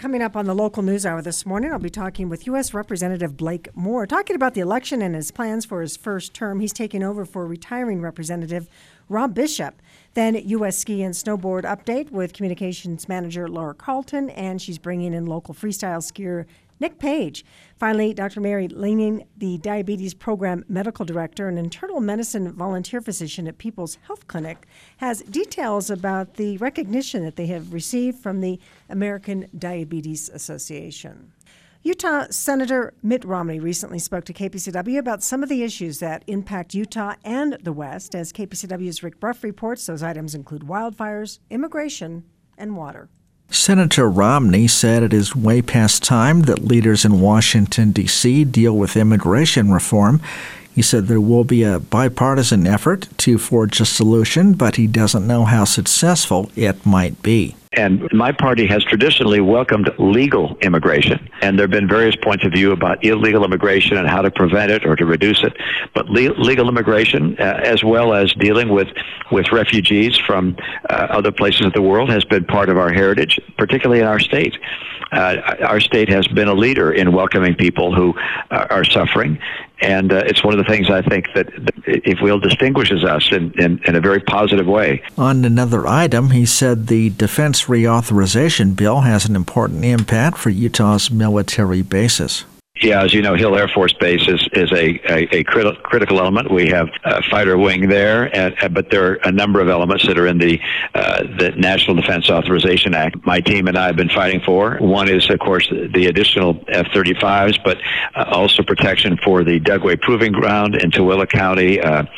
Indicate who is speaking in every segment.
Speaker 1: coming up on the local news hour this morning, I'll be talking with U.S. Representative Blake Moore, talking about the election and his plans for his first term. He's taking over for retiring Representative Rob Bishop. Then U.S. Ski and Snowboard update with Communications Manager Laura Carlton, and she's bringing in local freestyle skier Nick Page. Finally, Dr. Mary Leaning, the Diabetes Program Medical Director and Internal Medicine Volunteer Physician at People's Health Clinic, has details about the recognition that they have received from the American Diabetes Association. Utah Senator Mitt Romney recently spoke to KPCW about some of the issues that impact Utah and the West. As KPCW's Rick Bruff reports, those items include wildfires, immigration, and water.
Speaker 2: Senator Romney said it is way past time that leaders in Washington, D.C. deal with immigration reform. He said there will be a bipartisan effort to forge a solution, but he doesn't know how successful it might be.
Speaker 3: And my party has traditionally welcomed legal immigration, and there have been various points of view about illegal immigration and how to prevent it or to reduce it. But legal immigration, as well as dealing with refugees from other places of the world, has been part of our heritage, particularly in our state. Our state has been a leader in welcoming people who are suffering, and it's one of the things I think that if will distinguishes us in a very positive way.
Speaker 2: On another item, he said the Defense Reauthorization Bill has an important impact for Utah's military bases.
Speaker 3: Yeah, as you know, Hill Air Force Base is a critical element. We have a fighter wing there, but there are a number of elements that are in the National Defense Authorization Act. My team and I have been fighting for. One is, of course, the additional F-35s, but also protection for the Dugway Proving Ground in Tooele County.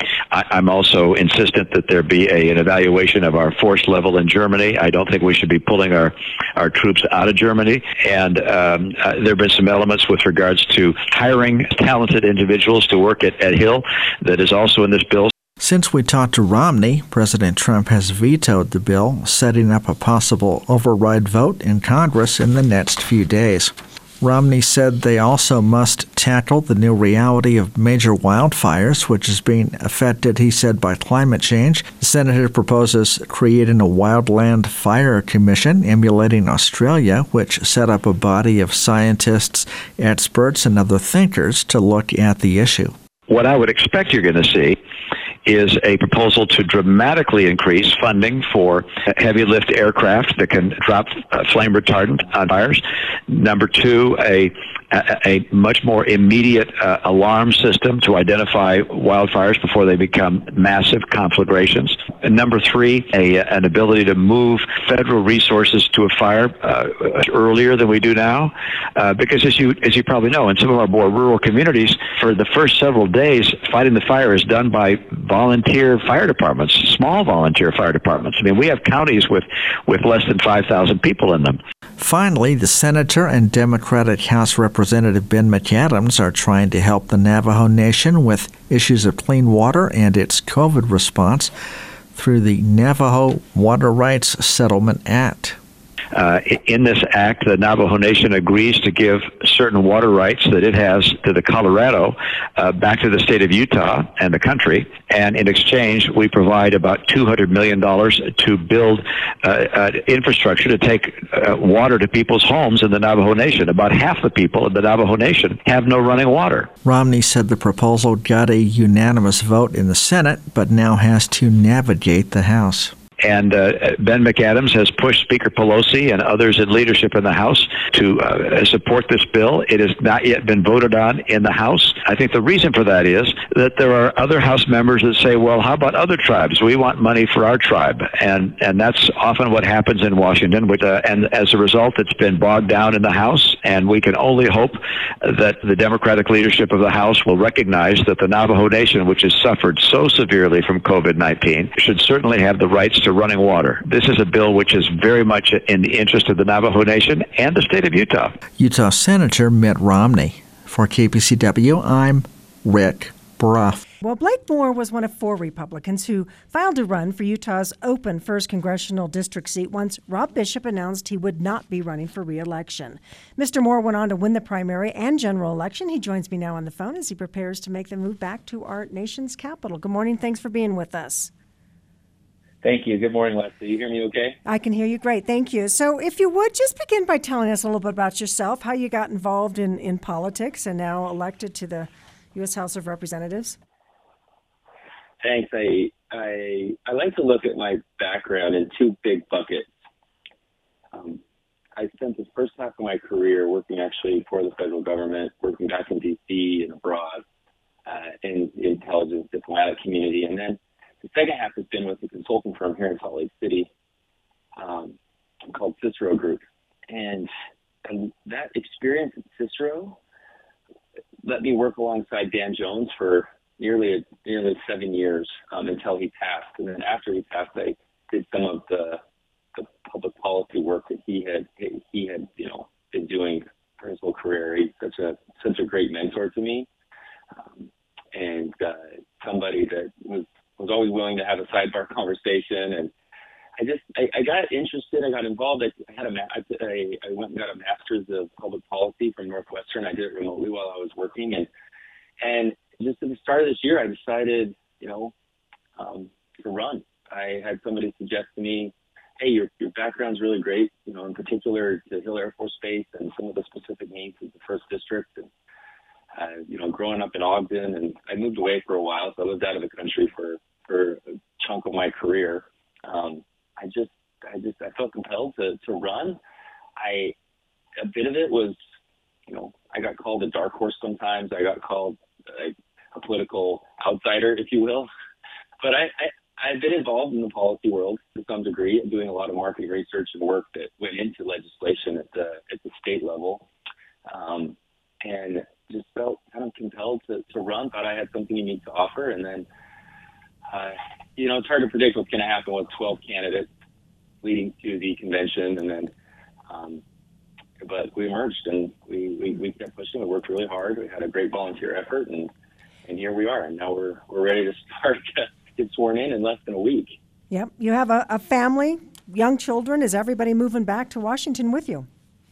Speaker 3: I'm also insistent that there be an evaluation of our force level in Germany. I don't think we should be pulling our troops out of Germany. And there have been some elements with regards to hiring talented individuals to work at Hill that is also in this bill.
Speaker 2: Since we talked to Romney, President Trump has vetoed the bill, setting up a possible override vote in Congress in the next few days. Romney said they also must tackle the new reality of major wildfires, which is being affected, he said, by climate change. The senator proposes creating a wildland fire commission emulating Australia, which set up a body of scientists, experts, and other thinkers to look at the issue.
Speaker 3: What I would expect you're going to see is a proposal to dramatically increase funding for heavy lift aircraft that can drop flame retardant on fires. Number two, a much more immediate alarm system to identify wildfires before they become massive conflagrations. And number three, an ability to move federal resources to a fire earlier than we do now, because as you probably know, in some of our more rural communities, for the first several days, fighting the fire is done by volunteer fire departments, small volunteer fire departments. I mean, we have counties with less than 5,000 people in them.
Speaker 2: Finally, the senator and Democratic House Representative Ben McAdams are trying to help the Navajo Nation with issues of clean water and its COVID response through the Navajo Water Rights Settlement Act.
Speaker 3: In this act, the Navajo Nation agrees to give certain water rights that it has to the Colorado back to the state of Utah and the country. And in exchange, we provide about $200 million to build infrastructure to take water to people's homes in the Navajo Nation. About half the people in the Navajo Nation have no running water.
Speaker 2: Romney said the proposal got a unanimous vote in the Senate, but now has to navigate the House.
Speaker 3: And Ben McAdams has pushed Speaker Pelosi and others in leadership in the House to support this bill. It has not yet been voted on in the House. I think the reason for that is that there are other House members that say, well, how about other tribes? We want money for our tribe. And that's often what happens in Washington. And as a result, it's been bogged down in the House. And we can only hope that the Democratic leadership of the House will recognize that the Navajo Nation, which has suffered so severely from COVID-19, should certainly have the rights to running water. This is a bill which is very much in the interest of the Navajo Nation and the state of Utah.
Speaker 2: Utah Senator Mitt Romney. For KPCW, I'm Rick Bruff.
Speaker 1: Well, Blake Moore was one of 4 Republicans who filed to run for Utah's open 1st congressional district seat once Rob Bishop announced he would not be running for re-election. Mr. Moore went on to win the primary and general election. He joins me now on the phone as he prepares to make the move back to our nation's capital. Good morning. Thanks for being with us.
Speaker 4: Thank you. Good morning, Leslie. You hear me okay?
Speaker 1: I can hear you great. Thank you. So, if you would just begin by telling us a little bit about yourself, how you got involved in politics and now elected to the U.S. House of Representatives.
Speaker 4: Thanks. I like to look at my background in two big buckets. I spent the first half of my career working actually for the federal government, working back in D.C. and abroad in the intelligence diplomatic community. And then the second half has been with a consulting firm here in Salt Lake City called Cicero Group. And that experience at Cicero let me work alongside Dan Jones for nearly 7 years until he passed. And then after he passed, I did some of the public policy work that he had been doing for his whole career. He's such a great mentor to me, and somebody that was always willing to have a sidebar conversation. And I got interested. I got involved. I went and got a master's of public policy from Northwestern. I did it remotely while I was working, and just at the start of this year, I decided, to run. I had somebody suggest to me, hey, your background's really great, in particular to Hill Air Force Base and some of the specific needs of the First District. And, growing up in Ogden, and I moved away for a while, so I lived out of the country for a chunk of my career. I felt compelled to run. A bit of it was, I got called a dark horse sometimes. I got called a political outsider, if you will. But I've been involved in the policy world to some degree, and doing a lot of market research and work that went into legislation at the state level, and just felt kind of compelled to run. Thought I had something unique to offer, and then it's hard to predict what's going to happen with 12 candidates leading to the convention, and then but we emerged and we kept pushing. We worked really hard. We had a great volunteer effort, and here we are. And now we're ready to start to get sworn in less than a week.
Speaker 1: Yep. You have a family, young children. Is everybody moving back to Washington with you?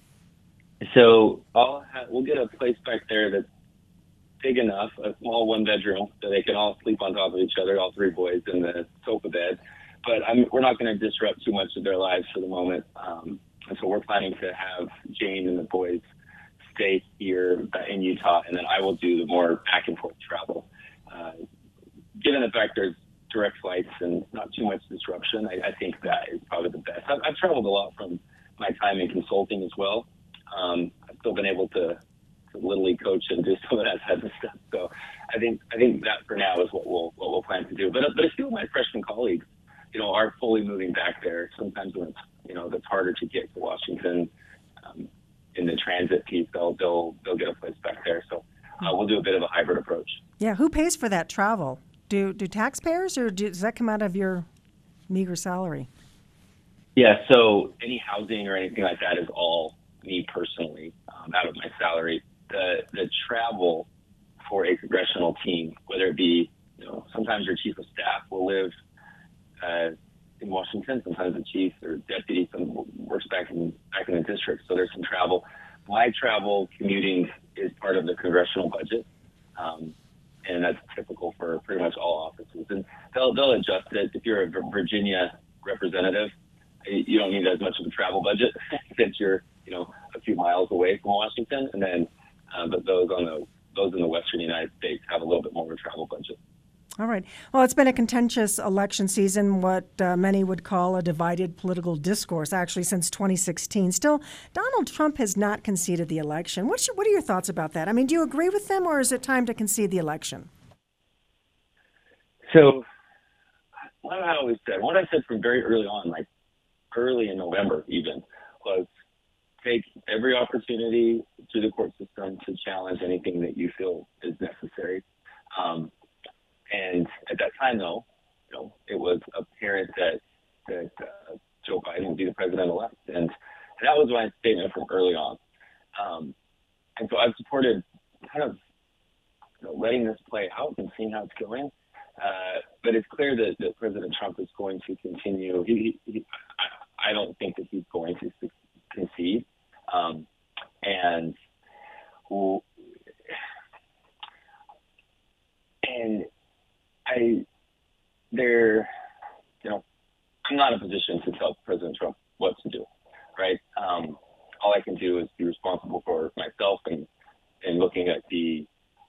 Speaker 4: So we'll get a place back there that's big enough, a small one-bedroom, so they can all sleep on top of each other, all three boys in the sofa bed. But we're not going to disrupt too much of their lives for the moment. And so we're planning to have Jane and the boys stay here in Utah, and then I will do the more back and forth travel. Given the fact there's direct flights and not too much disruption, I think that is probably the best. I've traveled a lot from my time in consulting as well. I've still been able to Little League coach and do some of that type of stuff. So I think that for now is what we'll plan to do. But a few of my freshman colleagues, are fully moving back there. Sometimes when it's harder to get to Washington in the transit piece, they'll get a place back there. So we'll do a bit of a hybrid approach.
Speaker 1: Yeah, who pays for that travel? Do taxpayers, or does that come out of your meager salary?
Speaker 4: Yeah, so any housing or anything like that is all me personally, out of my salary. The travel for a congressional team, whether it be, sometimes your chief of staff will live in Washington, sometimes the chief or deputy works back in the district, so there's some travel. My travel commuting is part of the congressional budget, and that's typical for pretty much all offices. And they'll adjust it. If you're a Virginia representative, you don't need as much of a travel budget since you're a few miles away from Washington, and then but those in the Western United States have a little bit more of a travel budget.
Speaker 1: All right. Well, it's been a contentious election season, what many would call a divided political discourse, actually, since 2016. Still, Donald Trump has not conceded the election. What are your thoughts about that? I mean, do you agree with them, or is it time to concede the election?
Speaker 4: So, what I said from very early on, like early in November even, was take every opportunity through the court system to challenge anything that you feel is necessary. And at that time, though, it was apparent that Joe Biden would be the president-elect. And that was my statement from early on. And so I've supported kind of letting this play out and seeing how it's going. But it's clear that President Trump is going to continue. I don't think that he's going to concede. be responsible for myself and looking at the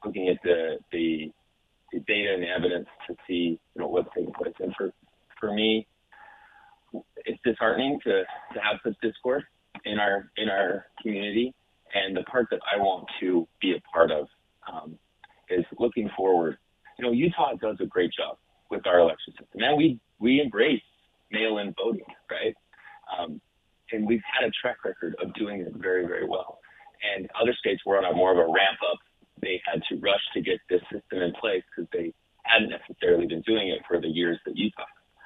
Speaker 4: data and the evidence to see what's taking place. And for me, it's disheartening to have such discourse in our community. And the part that I want to be a part of is looking forward. Utah does a great job with our election system, and we embrace mail-in voting, right? And we've had a track record of doing it very, very well. And other states were on more of a ramp up. They had to rush to get this system in place because they hadn't necessarily been doing it for the years that Utah.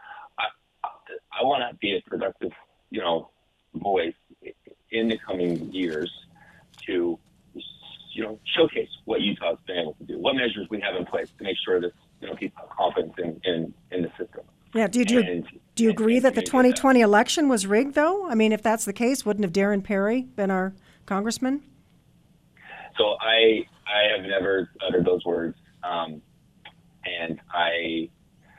Speaker 4: I want to be a productive, voice in the coming years to, showcase what Utah's been able to do, what measures we have in place to make sure that people have confidence in the system.
Speaker 1: Yeah. Do you agree that the 2020 election was rigged, though? I mean, if that's the case, wouldn't have Darren Perry been our congressman?
Speaker 4: So I have never uttered those words, and I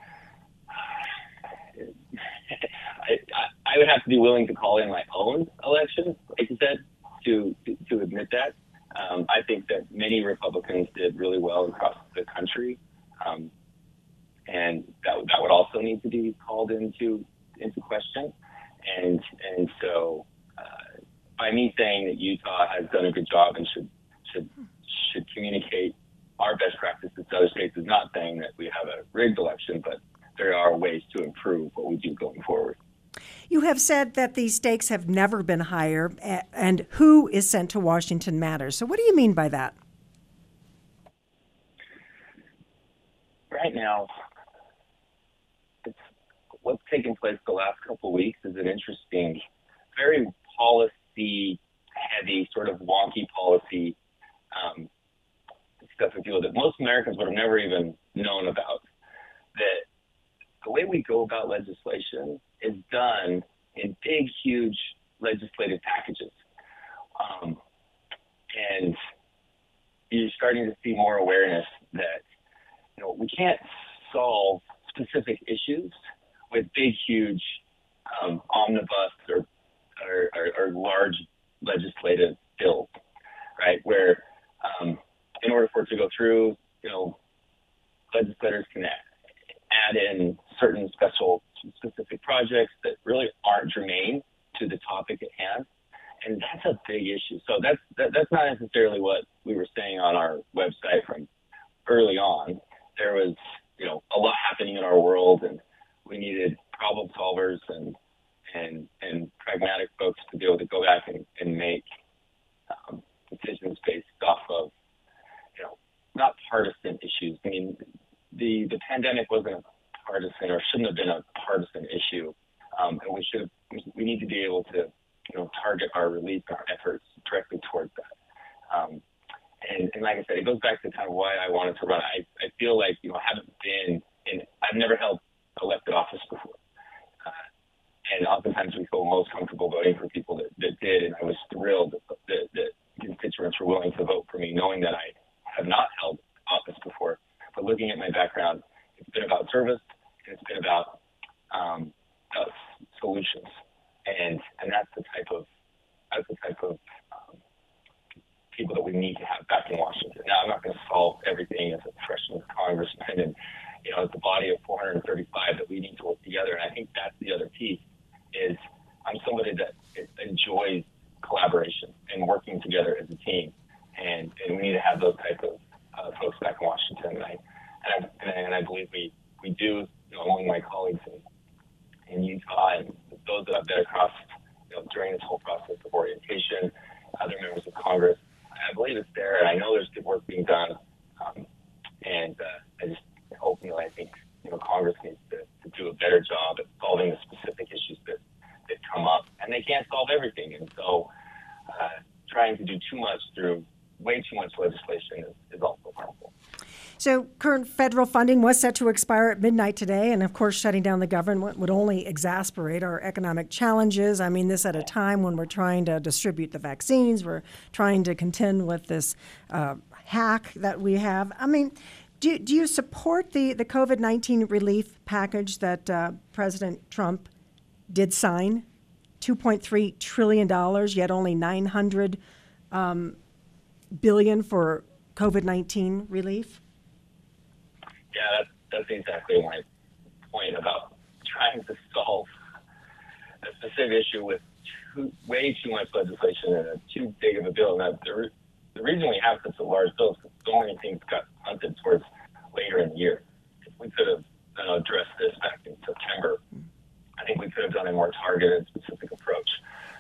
Speaker 4: would have to be willing to call in my own election, like you said, to admit that. I think that many Republicans did really well across the country, and that would also need to be called into question. And so by me saying that Utah has done a good job and should communicate our best practices to other states is not saying that we have a rigged election, but there are ways to improve what we do going forward.
Speaker 1: You have said that these stakes have never been higher, and who is sent to Washington matters. So what do you mean by that?
Speaker 4: Right now, what's taken place the last couple of weeks is an interesting, very policy-heavy, sort of wonky policy stuff that most Americans would have never even known about. That the way we go about legislation is done in big, huge legislative packages. And you're starting to see more awareness that, we can't solve specific issues with big, huge omnibus or large legislative bills, right? Where in order for it to go through, legislators can add in certain specific projects that really aren't germane to the topic at hand, and that's a big issue. So that's not necessarily what we were saying on our website from early on. There was a lot happening in our world, and we needed problem solvers and pragmatic folks to be able to go back and make decisions based off of not partisan issues. I mean, the pandemic wasn't a partisan or shouldn't have been a partisan issue, and we need to be able to target our relief and our efforts directly towards that. And like I said, it goes back to kind of why I wanted to run. I feel like I've never held elected office before, and oftentimes we feel most comfortable voting for people that did, and I was thrilled that constituents were willing to vote for me, knowing that I have not held office before. But looking at my background, it's been about service, and it's been about solutions, and that's the type of people that we need to have back in Washington. Now, I'm not going to solve everything as a freshman congressman, and as the body of 435 that we need to work together. And I think that's the other piece is I'm somebody that enjoys collaboration and working together as a team, and we need to have those type of folks back in Washington. And I believe we do, among my colleagues in Utah and those that I've been across, during this whole process of orientation, other members of Congress. I believe it's there, and I know there's good work being done. And I just ultimately, I think, Congress needs to do a better job at solving the specific issues that come up, and they can't solve everything. And so, trying to do too much through way too much legislation is also harmful.
Speaker 1: So current federal funding was set to expire at midnight today, and of course shutting down the government would only exacerbate our economic challenges. I mean, this at a time when we're trying to distribute the vaccines, we're trying to contend with this hack that we have. I mean, do you support the COVID-19 relief package that President Trump did sign? $2.3 trillion, yet only $900 billion for COVID-19 relief?
Speaker 4: Yeah, that's exactly my point about trying to solve a specific issue with way too much legislation and too big of a bill. And the reason we have such a large bill is because so many things got punted towards later in the year. If we could have addressed this back in September, I think we could have done a more targeted, specific approach.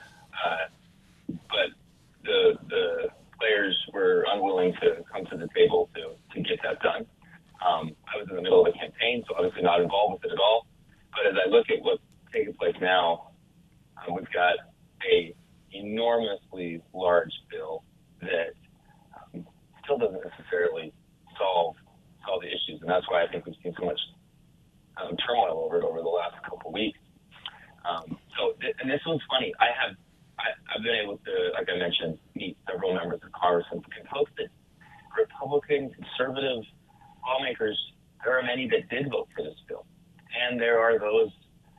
Speaker 4: But the players were unwilling to come to the table to get that done. I was in the middle of a campaign, so obviously not involved with it at all. But as I look at what's taking place now, we've got a enormously large bill that still doesn't necessarily solve the issues, and that's why I think we've seen so much turmoil over the last couple of weeks. And this one's funny. I've been able to, like I mentioned, meet several members of Congress and posted Republican, conservative lawmakers. There are many that did vote for this bill, and there are those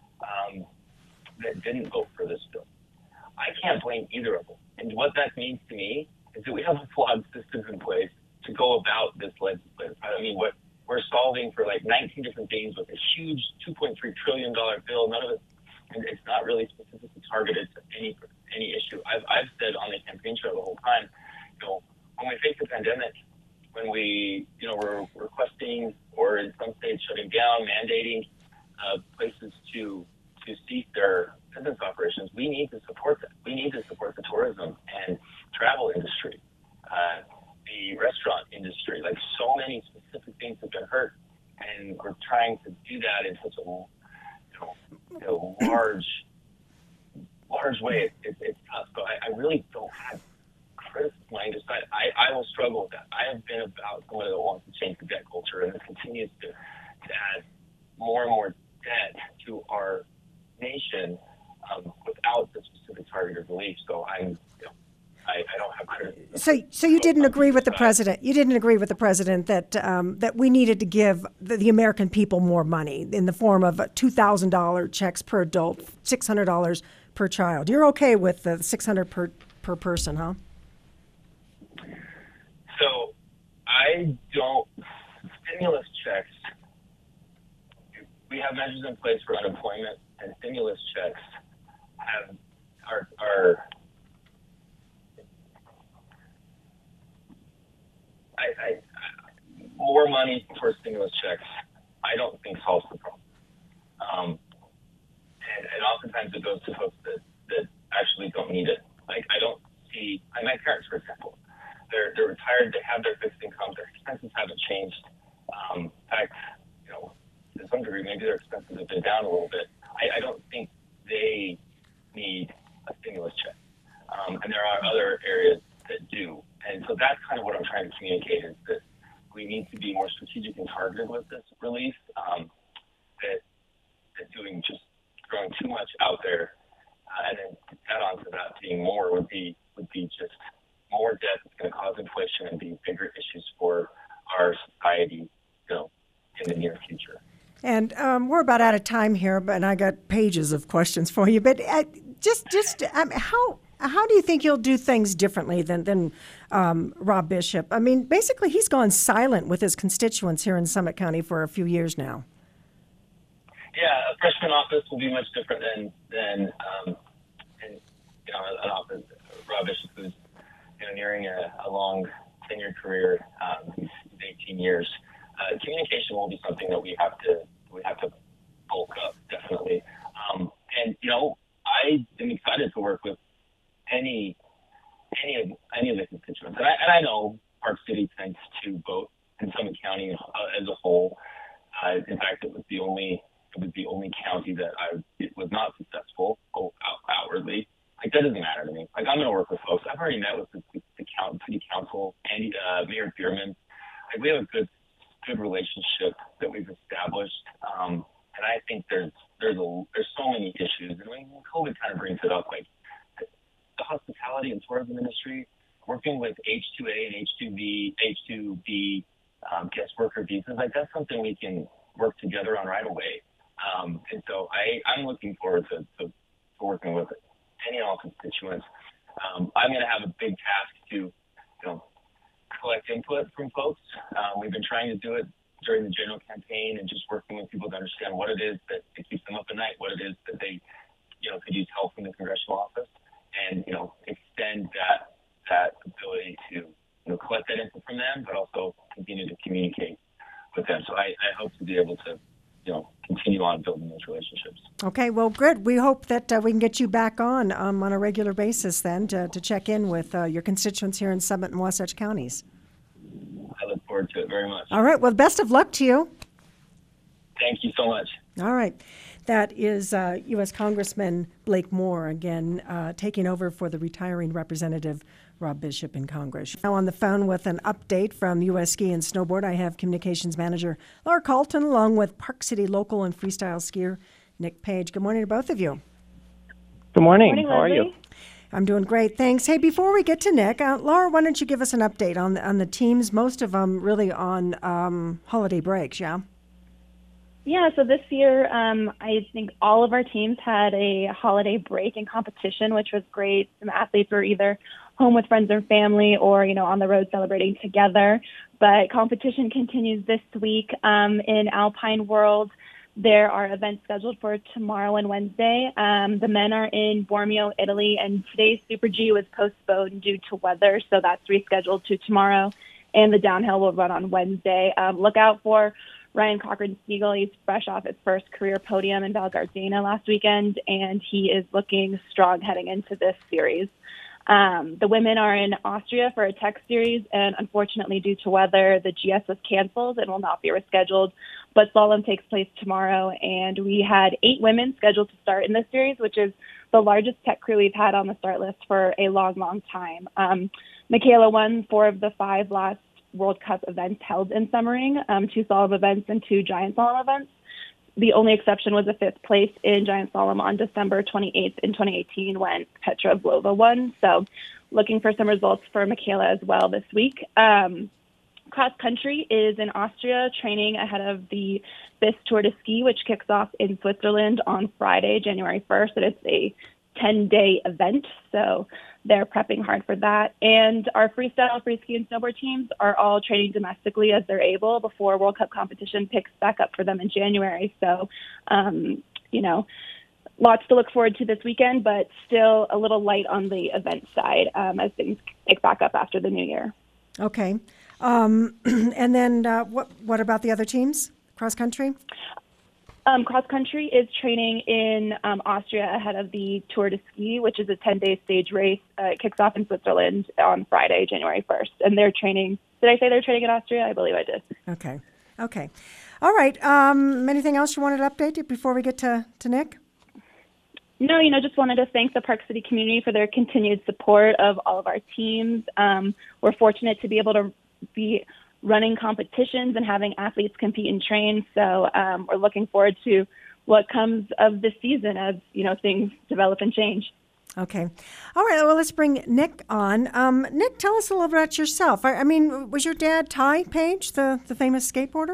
Speaker 4: that didn't vote for this bill. I can't blame either of them. And what that means to me is that we have a flawed system in place to go about this legislation. I mean, what we're solving for like 19 different things with a huge $2.3 trillion bill, none of it, and it's not really specifically targeted to any issue. I've said on the campaign trail the whole time, when we face a pandemic, when we're requesting or in some states shutting down, mandating places to cease their business operations, we need to support that. We need to support the tourism and travel industry, the restaurant industry. Like, so many specific things have been hurt, and we're trying to do that in such a large way. It's tough. So I really don't have criticism. I will struggle with that. I have been about someone that wants to change the debt culture, and this continues to add more and more debt to our nation without the specific targeted relief. So I don't have criticism.
Speaker 1: So you didn't agree with the president. You didn't agree with the president that we needed to give the American people more money in the form of $2,000 checks per adult, $600 per child. You're okay with the $600 per person, huh?
Speaker 4: So I don't. Stimulus checks. We have measures in place for unemployment, and stimulus checks are more money for stimulus checks. I don't think solves the problem. And oftentimes it goes to folks that actually don't need it. Like, I don't see. My parents, for example, they're retired. They have their fixed income. Their expenses haven't changed. In fact, to some degree, maybe their expenses have been down a little bit. I don't think they need a stimulus check. And there are other areas that do. And so that's kind of what I'm trying to communicate, is that we need to be more strategic and targeted with this relief. That doing just throwing too much out there, and then to add on to that being more would be just more debt that's going to cause inflation and be bigger issues for our society, in the near future.
Speaker 1: And we're about out of time here, and I got pages of questions for you. But how do you think you'll do things differently than Rob Bishop? I mean, basically, he's gone silent with his constituents here in Summit County for a few years now.
Speaker 4: Yeah, a freshman office will be much different than an office. Rob Bishop, who's nearing a long tenure career, he's 18 years. Communication will be something that we have to bulk up, definitely. And I am excited to work with any of the constituents. And I know Park City tends to vote in Summit County as a whole. In fact, it was the only county that it was not successful outwardly. Like, that doesn't matter to me. Like, I'm going to work with folks. I've already met with the city council and Mayor Bierman. Like, we have a good relationship that we've established, and I think there's so many issues. And when COVID kind of brings it up, like the hospitality and tourism industry, working with H-2A and H-2B guest worker visas, like, that's something we can work together on right away. And so I'm looking forward to working with any and all constituents. I'm going to have a big task from folks. We've been trying to do it during the general campaign and just working with people to understand what it is that keeps them up at night, what it is that they, could use help from the congressional office, and, extend that ability to, collect that info from them, but also continue to communicate with them. So I hope to be able to, continue on building those relationships.
Speaker 1: Okay, well, good. We hope that we can get you back on a regular basis then to check in with your constituents here in Summit and Wasatch counties.
Speaker 4: I look forward to it very much.
Speaker 1: All right, well, best of luck to you.
Speaker 4: Thank you so much.
Speaker 1: All right. That is U.S. Congressman Blake Moore, again, taking over for the retiring Representative Rob Bishop in Congress. Now on the phone with an update from U.S. Ski and Snowboard, I have Communications Manager Laura Carlton, along with Park City local and freestyle skier Nick Page. Good morning to both of you.
Speaker 5: Good morning.
Speaker 6: Good morning,
Speaker 5: How are you?
Speaker 1: I'm doing great, thanks. Hey, before we get to Nick, Laura, why don't you give us an update on the teams, most of them really on holiday breaks, yeah?
Speaker 6: Yeah, so this year, I think all of our teams had a holiday break in competition, which was great. Some athletes were either home with friends or family or, on the road celebrating together. But competition continues this week in Alpine World. There are events scheduled for tomorrow and Wednesday. The men are in Bormio, Italy, and today's Super G was postponed due to weather, so that's rescheduled to tomorrow. And the downhill will run on Wednesday. Look out for Ryan Cochran-Siegel. He's fresh off his first career podium in Val Gardena last weekend, and he is looking strong heading into this series. The women are in Austria for a tech series, and unfortunately, due to weather, the GS was canceled and will not be rescheduled. But slalom takes place tomorrow, and we had 8 women scheduled to start in this series, which is the largest tech crew we've had on the start list for a long, long time. Michaela won 4 of the 5 last World Cup events held in Semmering, 2 slalom events and 2 giant slalom events. The only exception was a 5th place in giant slalom on December 28th in 2018 when Petra Vlhova won. So looking for some results for Michaela as well this week. Cross country is in Austria, training ahead of the BIS Tour de Ski, which kicks off in Switzerland on Friday, January 1st. It is a 10-day event, so they're prepping hard for that. And our freestyle, free ski, and snowboard teams are all training domestically as they're able before World Cup competition picks back up for them in January. So, lots to look forward to this weekend, but still a little light on the event side as things pick back up after the new year.
Speaker 1: Okay. And then what about the other teams, cross country?
Speaker 6: Cross country is training in Austria ahead of the Tour de Ski, which is a 10-day stage race. It kicks off in Switzerland on Friday, January 1st. And they're training. Did I say they're training in Austria? I believe I did.
Speaker 1: Okay. All right. Anything else you wanted to update before we get to Nick?
Speaker 6: No, just wanted to thank the Park City community for their continued support of all of our teams. We're fortunate to be able to be running competitions and having athletes compete and train. So we're looking forward to what comes of this season as, things develop and change.
Speaker 1: Okay. All right. Well, let's bring Nick on. Nick, tell us a little bit about yourself. I mean, was your dad Ty Page, the famous skateboarder?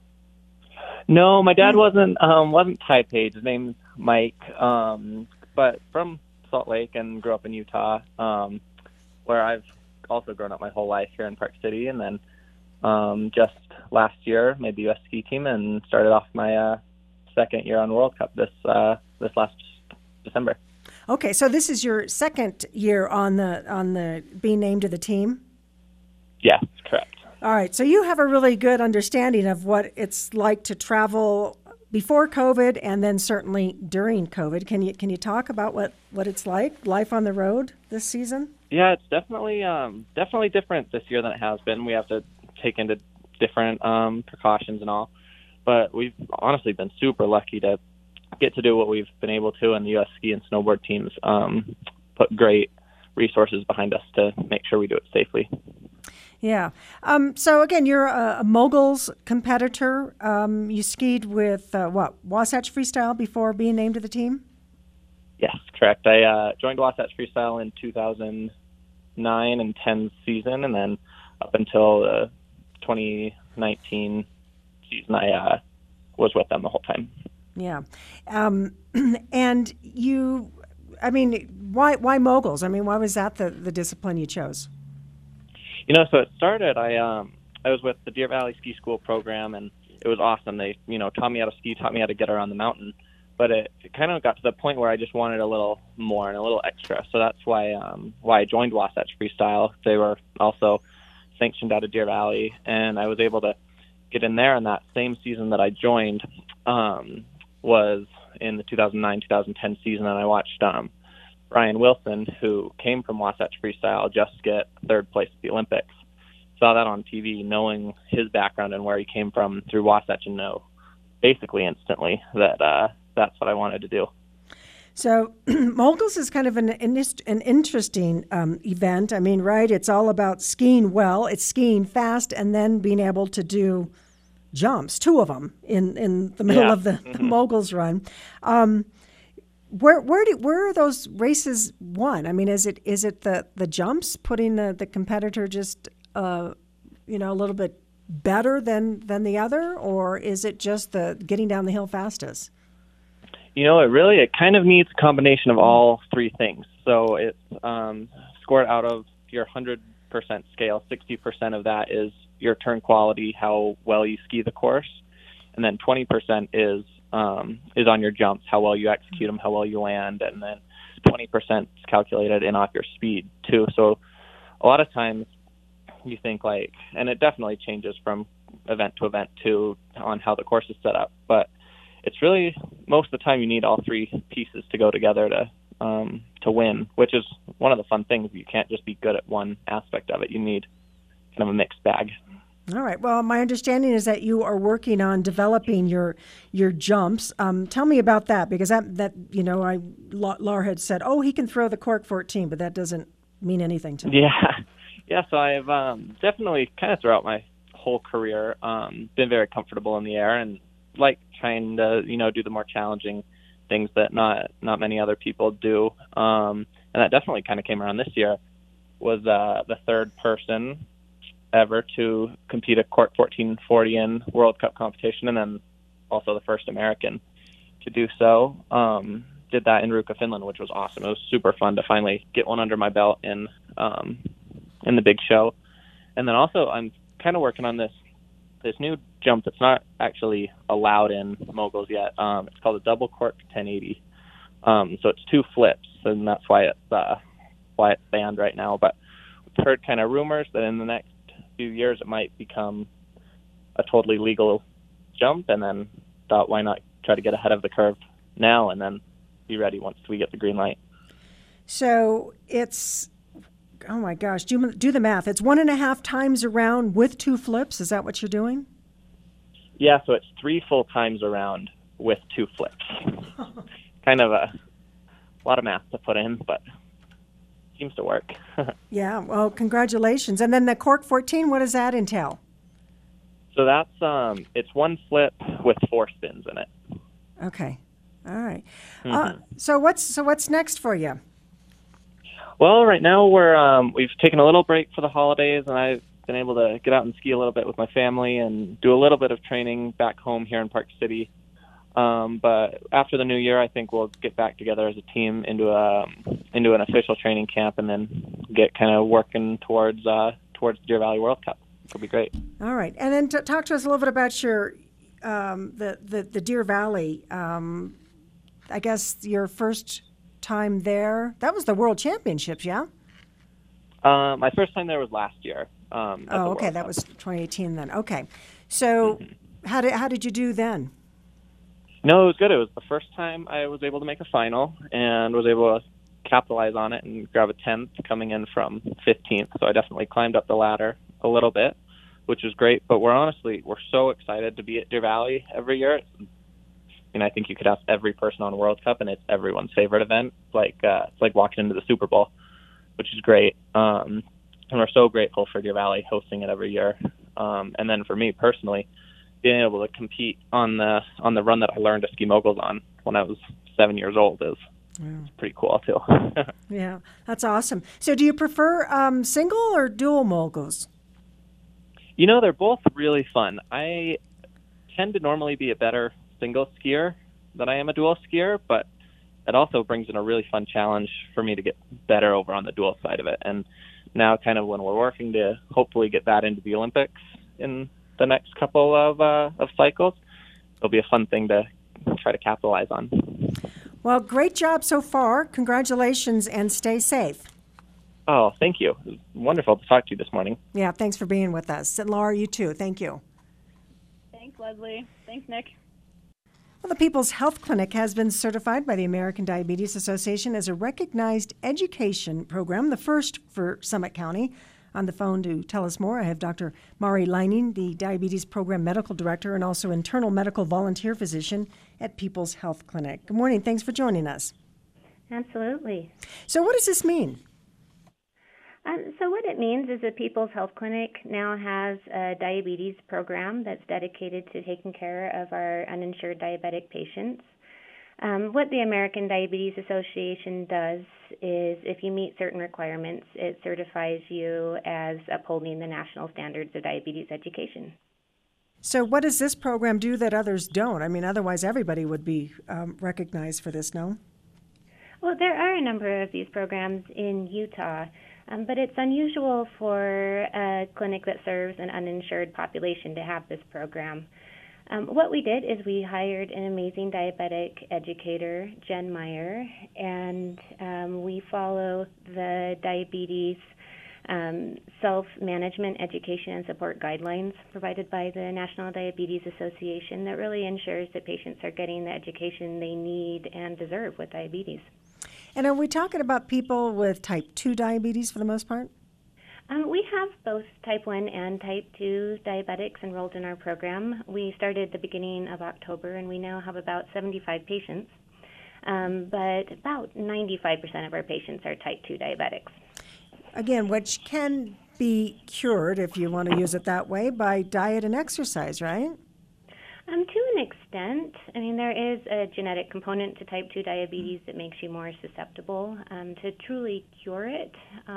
Speaker 5: No, my dad wasn't Ty Page. His name's Mike, but from Salt Lake and grew up in Utah, where I've also grown up my whole life here in Park City. And then just last year made the U.S. ski team and started off my second year on World Cup this last December.
Speaker 1: Okay, so this is your second year on the being named to the team?
Speaker 5: Yes, correct.
Speaker 1: All right, so you have a really good understanding of what it's like to travel before COVID and then certainly during COVID. Can you talk about what it's like, life on the road this season?
Speaker 5: Yeah, it's definitely different this year than it has been. We have to take into different precautions and all, but we've honestly been super lucky to get to do what we've been able to, and the U.S. ski and snowboard teams put great resources behind us to make sure we do it safely.
Speaker 1: Yeah. So again, you're a moguls competitor. You skied with Wasatch Freestyle before being named to the team?
Speaker 5: Yes, correct. I joined Wasatch Freestyle in 2009 and 10 season, and then up until the 2019 season, I was with them the whole time. Yeah.
Speaker 1: And you, why moguls? Why was that the discipline you chose?
Speaker 5: So it started, I I was with the Deer Valley Ski School program, and it was awesome. They, taught me how to ski, taught me how to get around the mountain. But it kind of got to the point where I just wanted a little more and a little extra. So that's why I joined Wasatch Freestyle. They were also sanctioned out of Deer Valley, and I was able to get in there. And that same season that I joined was in the 2009-2010 season, and I watched Brian Wilson, who came from Wasatch Freestyle, just get third place at the Olympics. Saw that on TV, knowing his background and where he came from through Wasatch, and know basically instantly that that's what I wanted to do.
Speaker 1: So Moguls is kind of an interesting event. I mean, right, it's all about skiing well, it's skiing fast, and then being able to do jumps, 2 of them in the middle of the Moguls run. Where are those races won? I mean, is it the jumps, putting the competitor just a little bit better than the other, or is it just the getting down the hill fastest?
Speaker 5: It kind of needs a combination of all 3 things. So it's scored out of your 100% scale. 60% of that is your turn quality, how well you ski the course, and then 20% is on your jumps, how well you execute them, how well you land, and then 20% is calculated in off your speed too. So a lot of times you think and it definitely changes from event to event too on how the course is set up, but it's really most of the time you need all 3 pieces to go together to win, which is one of the fun things. You can't just be good at one aspect of it. You need kind of a mixed bag.
Speaker 1: All right. Well, my understanding is that you are working on developing your jumps. Tell me about that, because Laura had said, he can throw the cork 14, but that doesn't mean anything to me.
Speaker 5: Yeah. So I've definitely kind of throughout my whole career been very comfortable in the air, and trying to do the more challenging things that not many other people do. And that definitely kind of came around this year. Was the third person ever to compete at Cork 1440 in World Cup competition, and then also the first American to do so. Did that in Ruka, Finland, which was awesome. It was super fun to finally get one under my belt in the big show. And then also I'm kind of working on this new jump that's not actually allowed in Moguls yet. It's called a double cork 1080. So it's 2 flips, and that's why it's banned right now. But we've heard kind of rumors that in the next few years it might become a totally legal jump, and then thought, why not try to get ahead of the curve now and then be ready once we get the green light.
Speaker 1: So it's, oh my gosh, do the math. It's 1.5 times around with 2 flips. Is that what you're doing?
Speaker 5: Yeah, so it's 3 full times around with 2 flips. Kind of a lot of math to put in, but seems to work.
Speaker 1: Yeah, well, congratulations. And then the cork 14, what does that entail?
Speaker 5: So that's it's 1 flip with 4 spins in it.
Speaker 1: Okay, all right. So what's next for you?
Speaker 5: Well, right now we've taken a little break for the holidays, and I've been able to get out and ski a little bit with my family and do a little bit of training back home here in Park City. But after the new year, I think we'll get back together as a team into an official training camp, and then get kind of working towards the Deer Valley World Cup. It'll be great.
Speaker 1: All right, and then talk to us a little bit about your the Deer Valley. I guess your first time there, that was the World Championships, yeah?
Speaker 5: My first time there was last year.
Speaker 1: Okay, that was 2018 then. Okay, so how did you do then?
Speaker 5: No, it was good. It was the first time I was able to make a final, and was able to capitalize on it and grab a 10th coming in from 15th. So I definitely climbed up the ladder a little bit, which is great. But we're so excited to be at Deer Valley every year. I think you could ask every person on World Cup, and it's everyone's favorite event. It's like walking into the Super Bowl, which is great. And we're so grateful for Deer Valley hosting it every year. And then for me personally, being able to compete on the run that I learned to ski moguls on when I was 7 years old is pretty cool too.
Speaker 1: Yeah, that's awesome. So do you prefer single or dual moguls?
Speaker 5: They're both really fun. I tend to normally be a better single skier than I am a dual skier, but it also brings in a really fun challenge for me to get better over on the dual side of it. And now kind of when we're working to hopefully get that into the Olympics, in the next couple of cycles. It'll be a fun thing to try to capitalize on.
Speaker 1: Well, great job so far. Congratulations, and stay safe.
Speaker 5: Oh, thank you. It was wonderful to talk to you this morning.
Speaker 1: Yeah, thanks for being with us. And Laura, you too. Thank you.
Speaker 6: Thanks, Leslie. Thanks, Nick.
Speaker 1: Well, the People's Health Clinic has been certified by the American Diabetes Association as a recognized education program, the first for Summit County. On the phone to tell us more, I have Dr. Mari Leining, the Diabetes Program Medical Director and also internal medical volunteer physician at People's Health Clinic. Good morning. Thanks for joining us.
Speaker 7: Absolutely.
Speaker 1: So what does this mean?
Speaker 7: So what it means is the People's Health Clinic now has a diabetes program that's dedicated to taking care of our uninsured diabetic patients. What the American Diabetes Association does is if you meet certain requirements, it certifies you as upholding the national standards of diabetes education.
Speaker 1: So what does this program do that others don't? I mean, otherwise everybody would be recognized for this, no?
Speaker 7: Well, there are a number of these programs in Utah, but it's unusual for a clinic that serves an uninsured population to have this program. What we did is we hired an amazing diabetic educator, Jen Meyer, and we follow the diabetes self-management education and support guidelines provided by the National Diabetes Association that really ensures that patients are getting the education they need and deserve with diabetes.
Speaker 1: And are we talking about people with type 2 diabetes for the most part?
Speaker 7: We have both type 1 and type 2 diabetics enrolled in our program. We started at the beginning of October, and we now have about 75 patients, but about 95% of our patients are type 2 diabetics.
Speaker 1: Again, which can be cured, if you want to use it that way, by diet and exercise, right?
Speaker 7: To an extent. I mean, there is a genetic component to type 2 diabetes that makes you more susceptible. To truly cure it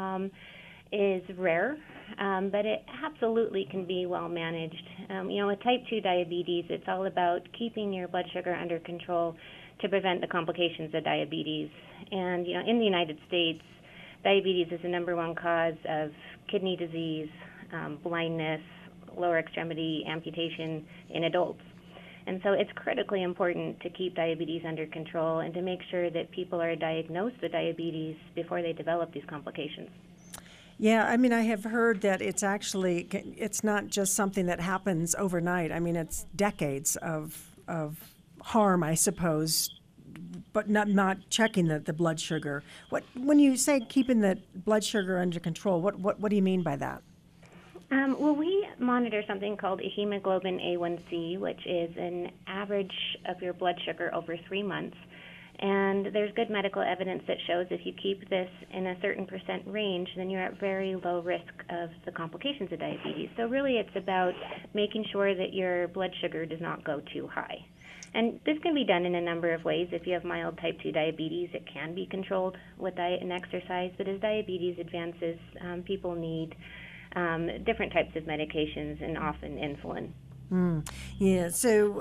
Speaker 7: is rare, but it absolutely can be well managed. With type 2 diabetes, it's all about keeping your blood sugar under control to prevent the complications of diabetes. And, in the United States, diabetes is the number one cause of kidney disease, blindness, lower extremity amputation in adults. And so it's critically important to keep diabetes under control and to make sure that people are diagnosed with diabetes before they develop these complications.
Speaker 1: Yeah, I mean, I have heard that it's not just something that happens overnight. I mean, it's decades of harm, I suppose, but not checking the blood sugar. When you say keeping the blood sugar under control, what do you mean by that?
Speaker 7: Well, we monitor something called a hemoglobin A1C, which is an average of your blood sugar over 3 months. And there's good medical evidence that shows if you keep this in a certain percent range, then you're at very low risk of the complications of diabetes. So really it's about making sure that your blood sugar does not go too high. And this can be done in a number of ways. If you have mild type 2 diabetes, it can be controlled with diet and exercise. But as diabetes advances, people need different types of medications and often insulin.
Speaker 1: Yeah. So,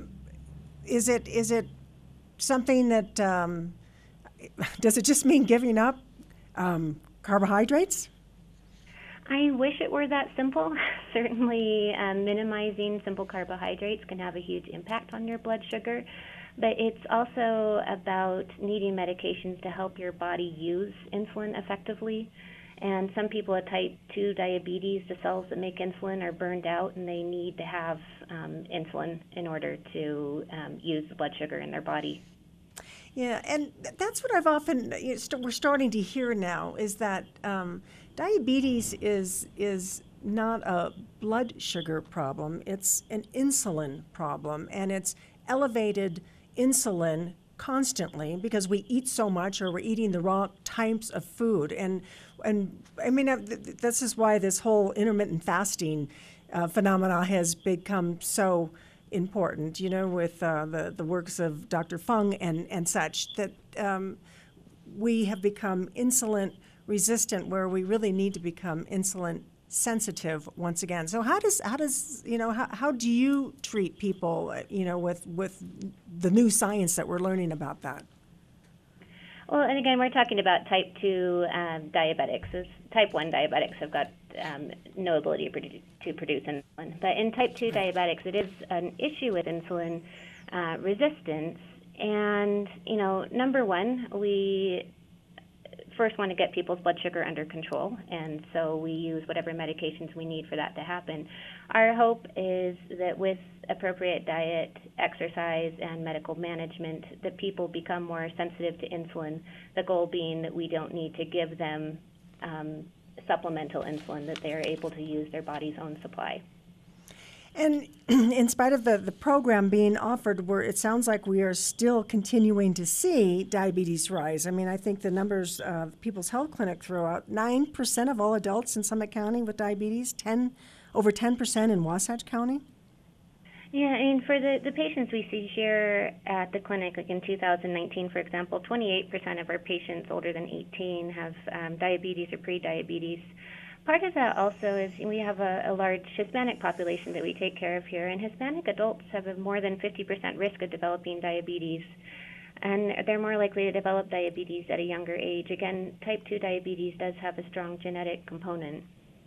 Speaker 1: is it something that does it just mean giving up carbohydrates?
Speaker 7: I wish it were that simple. Certainly, minimizing simple carbohydrates can have a huge impact on your blood sugar. But it's also about needing medications to help your body use insulin effectively. And some people with type 2 diabetes, the cells that make insulin are burned out, and they need to have insulin in order to use the blood sugar in their body.
Speaker 1: Yeah, and that's what I've often, we're starting to hear now, is that diabetes is not a blood sugar problem, it's an insulin problem, and it's elevated insulin constantly because we eat so much or we're eating the wrong types of food. And I mean, this is why this whole intermittent fasting phenomena has become so important, with the works of Dr. Fung and such, that we have become insulin resistant where we really need to become insulin sensitive once again. So how do you treat people, with the new science that we're learning about that? Well,
Speaker 7: and again, we're talking about type 2 diabetics. Type 1 diabetics have got no ability to produce insulin. But in type 2 diabetics, it is an issue with insulin resistance. And, number one, we first want to get people's blood sugar under control, and so we use whatever medications we need for that to happen. Our hope is that with appropriate diet, exercise, and medical management, that people become more sensitive to insulin, the goal being that we don't need to give them supplemental insulin, that they are able to use their body's own supply.
Speaker 1: And in spite of the program being offered, where it sounds like we are still continuing to see diabetes rise. I mean, I think the numbers People's Health Clinic threw out, 9% of all adults in Summit County with diabetes, over 10% in Wasatch County.
Speaker 7: Yeah, and for the patients we see here at the clinic, like in 2019, for example, 28% of our patients older than 18 have diabetes or pre-diabetes. Part of that also is we have a large Hispanic population that we take care of here, and Hispanic adults have a more than 50% risk of developing diabetes, and they're more likely to develop diabetes at a younger age. Again, type 2 diabetes does have a strong genetic component.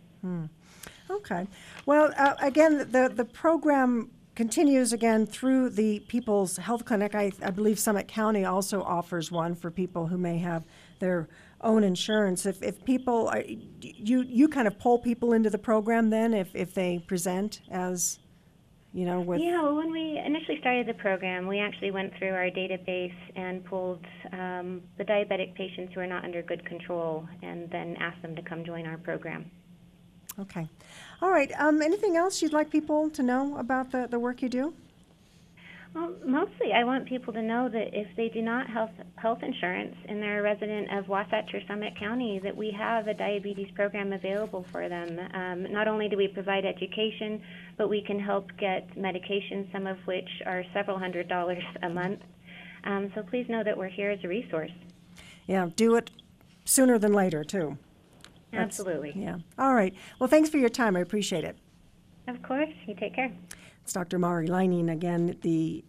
Speaker 1: Okay. Well, again, the program continues again through the People's Health Clinic. I believe Summit County also offers one for people who may have their own insurance. If people, you kind of pull people into the program then if they present as, with...
Speaker 7: Yeah, well, when we initially started the program, we actually went through our database and pulled the diabetic patients who are not under good control and then asked them to come join our program.
Speaker 1: Okay. All right. Anything else you'd like people to know about the work you do?
Speaker 7: Well, mostly I want people to know that if they do not have health insurance and they're a resident of Wasatch or Summit County, that we have a diabetes program available for them. Not only do we provide education, but we can help get medications, some of which are several $100s a month. So please know that we're here as a resource.
Speaker 1: Yeah, do it sooner than later, too.
Speaker 7: Absolutely.
Speaker 1: Yeah. All right. Well, thanks for your time. I appreciate it.
Speaker 7: Of course. You take care.
Speaker 1: It's Dr. Mari Leining, again, the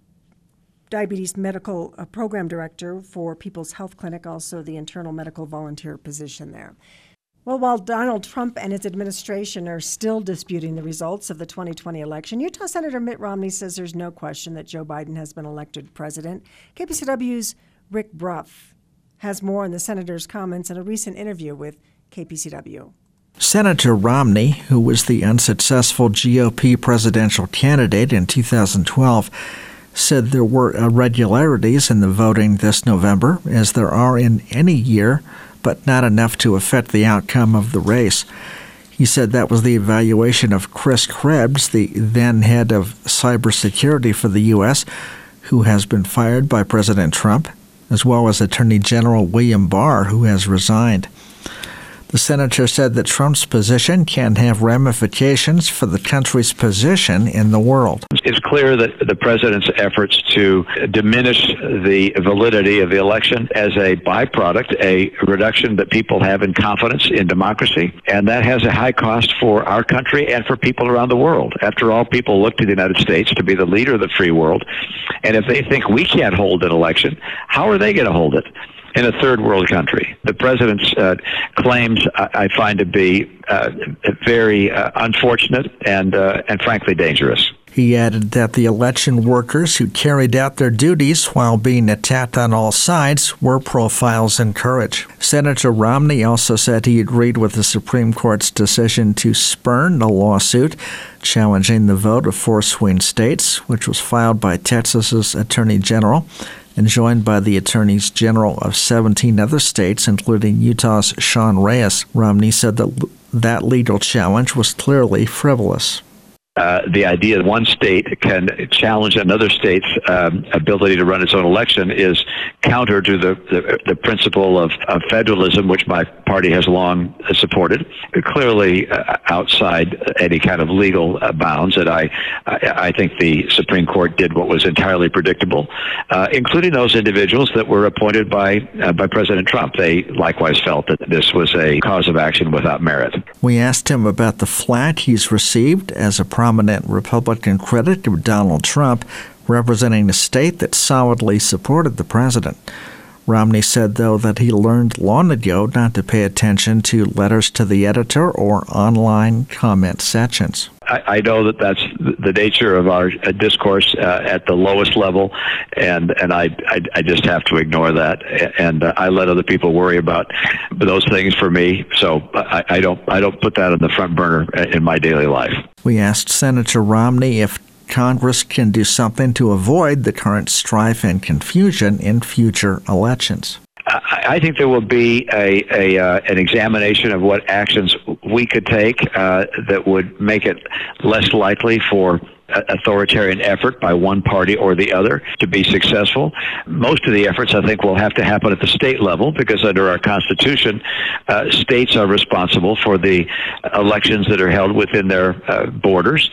Speaker 1: Diabetes Medical Program Director for People's Health Clinic, also the internal medical volunteer position there. Well, while Donald Trump and his administration are still disputing the results of the 2020 election, Utah Senator Mitt Romney says there's no question that Joe Biden has been elected president. KPCW's Rick Brough has more on the senator's comments in a recent interview with KPCW.
Speaker 2: Senator Romney, who was the unsuccessful GOP presidential candidate in 2012, said there were irregularities in the voting this November, as there are in any year, but not enough to affect the outcome of the race. He said that was the evaluation of Chris Krebs, the then head of cybersecurity for the U.S., who has been fired by President Trump, as well as Attorney General William Barr, who has resigned. The senator said that Trump's position can have ramifications for the country's position in the world.
Speaker 3: It's clear that the president's efforts to diminish the validity of the election as a byproduct, a reduction that people have in confidence in democracy, and that has a high cost for our country and for people around the world. After all, people look to the United States to be the leader of the free world, and if they think we can't hold an election, how are they going to hold it in a third world country? The president's claims I find to be very unfortunate and frankly dangerous.
Speaker 2: He added that the election workers who carried out their duties while being attacked on all sides were profiles in courage. Senator Romney also said he agreed with the Supreme Court's decision to spurn a lawsuit challenging the vote of 4 swing states, which was filed by Texas's Attorney General and joined by the attorneys general of 17 other states, including Utah's Sean Reyes. Romney said that legal challenge was clearly frivolous.
Speaker 3: The idea that one state can challenge another state's ability to run its own election is counter to the principle of federalism, which my party has long supported. Clearly outside any kind of legal bounds, and I think the Supreme Court did what was entirely predictable, including those individuals that were appointed by President Trump. They likewise felt that this was a cause of action without merit.
Speaker 2: We asked him about the flack he's received as a prominent Republican critic of Donald Trump, representing a state that solidly supported the president. Romney said, though, that he learned long ago not to pay attention to letters to the editor or online comment sections.
Speaker 3: I know that that's the nature of our discourse at the lowest level, and I just have to ignore that, and I let other people worry about those things for me. So I don't put that on the front burner in my daily life.
Speaker 2: We asked Senator Romney if Congress can do something to avoid the current strife and confusion in future elections.
Speaker 3: I think there will be an examination of what actions we could take that would make it less likely for authoritarian effort by one party or the other to be successful. Most of the efforts, I think, will have to happen at the state level because under our Constitution, states are responsible for the elections that are held within their borders.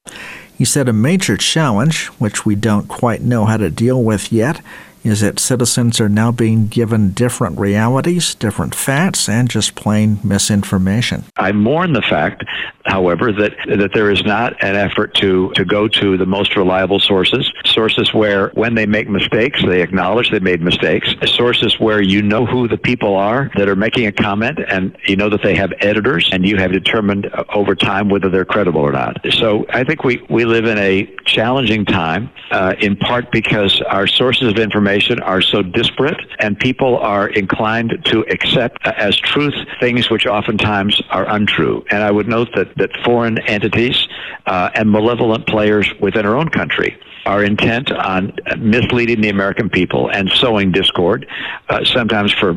Speaker 2: He said a major challenge, which we don't quite know how to deal with yet, is that citizens are now being given different realities, different facts, and just plain misinformation.
Speaker 3: I mourn the fact, however, that there is not an effort to go to the most reliable sources where when they make mistakes, they acknowledge they made mistakes, sources where you know who the people are that are making a comment and you know that they have editors and you have determined over time whether they're credible or not. So I think we live in a challenging time, in part because our sources of information are so disparate and people are inclined to accept as truth things which oftentimes are untrue. And I would note that foreign entities and malevolent players within our own country are intent on misleading the American people and sowing discord, sometimes for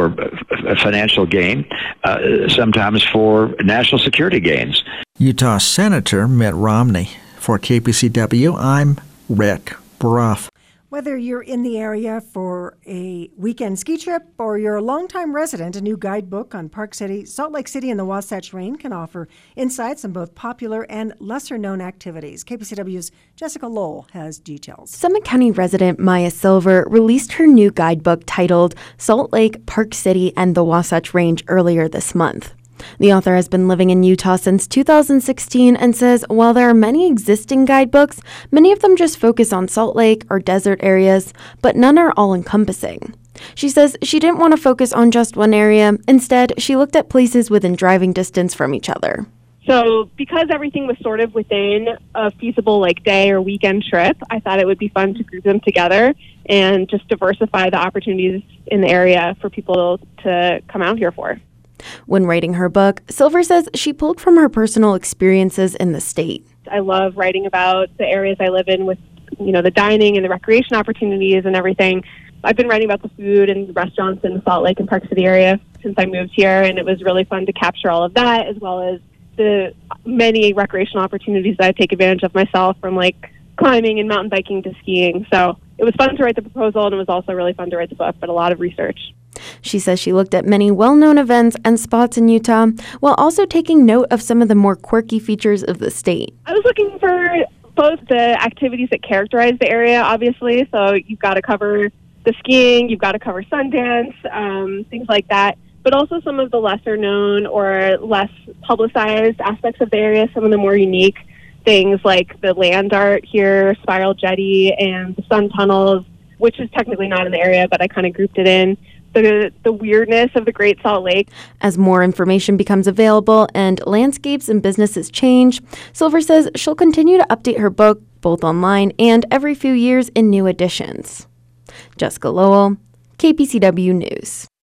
Speaker 3: financial gain, sometimes for national security gains.
Speaker 2: Utah Senator Mitt Romney. For KPCW, I'm Rick Brough.
Speaker 1: Whether you're in the area for a weekend ski trip or you're a longtime resident, a new guidebook on Park City, Salt Lake City, and the Wasatch Range can offer insights on both popular and lesser-known activities. KPCW's Jessica Lowell has details.
Speaker 8: Summit County resident Maya Silver released her new guidebook titled Salt Lake, Park City, and the Wasatch Range earlier this month. The author has been living in Utah since 2016 and says while there are many existing guidebooks, many of them just focus on Salt Lake or desert areas, but none are all-encompassing. She says she didn't want to focus on just one area. Instead, she looked at places within driving distance from each other.
Speaker 9: So because everything was sort of within a feasible day or weekend trip, I thought it would be fun to group them together and just diversify the opportunities in the area for people to come out here for.
Speaker 8: When writing her book, Silver says she pulled from her personal experiences in the state.
Speaker 9: I love writing about the areas I live in with, the dining and the recreation opportunities and everything. I've been writing about the food and restaurants in the Salt Lake and Park City area since I moved here, and it was really fun to capture all of that, as well as the many recreational opportunities that I take advantage of myself, from climbing and mountain biking to skiing. So it was fun to write the proposal, and it was also really fun to write the book, but a lot of research.
Speaker 8: She says she looked at many well-known events and spots in Utah, while also taking note of some of the more quirky features of the state.
Speaker 9: I was looking for both the activities that characterize the area, obviously, so you've got to cover the skiing, you've got to cover Sundance, things like that, but also some of the lesser-known or less publicized aspects of the area, some of the more unique things like the land art here, Spiral Jetty, and the sun tunnels, which is technically not in the area, but I kind of grouped it in. The weirdness of the Great Salt Lake.
Speaker 8: As more information becomes available and landscapes and businesses change, Silver says she'll continue to update her book both online and every few years in new editions. Jessica Lowell, KPCW News.